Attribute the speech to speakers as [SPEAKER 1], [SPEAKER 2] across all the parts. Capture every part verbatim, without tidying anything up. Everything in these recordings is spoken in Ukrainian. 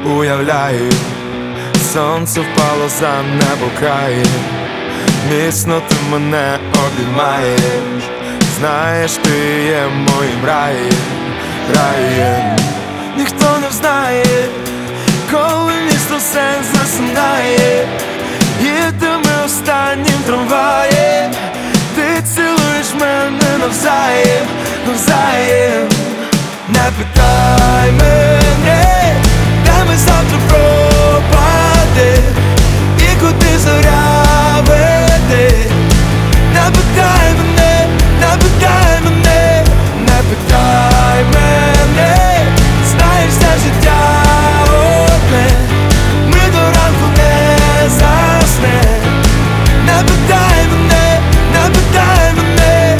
[SPEAKER 1] Уявляю, сонце впало за небо край, міцно ти мене обіймаєш. Знаєш, ти є моїм раєм, раєм. Ніхто не взнає, коли місто сенс засинає. Їдемо останнім трамваєм, ти цілуєш мене навзаєм, навзаєм. Не питай мене, де ми завтра пропадем і куди зоря веде. Не питай мене, не питай мене, не питай мене. Знаєш, все життя одне, ми до ранку не заснем. Не питай мене, не питай мене.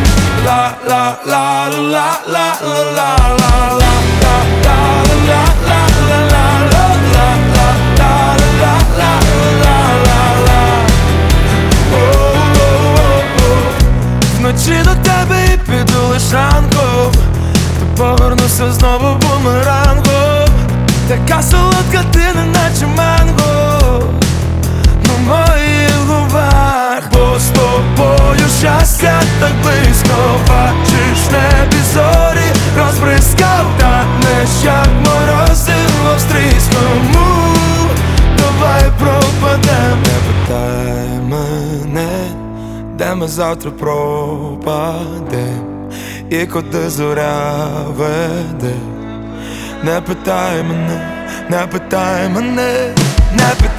[SPEAKER 1] Ла-ла-ла-ла-ла-ла-ла-ла. Вночі до тебе і піду лиш ранком, ти повернуся знову бумерангом. Така солодка ти, неначе манго на моїх губах. Бо з тобою щастя так близько, бачиш в небі зорі, розбризкав танеш, як морозиво стріскому. Давай пропадем. Не питай мене, де ми завтра пропадем і куди зоря веде. Не питай мене, не питай мене, не питай.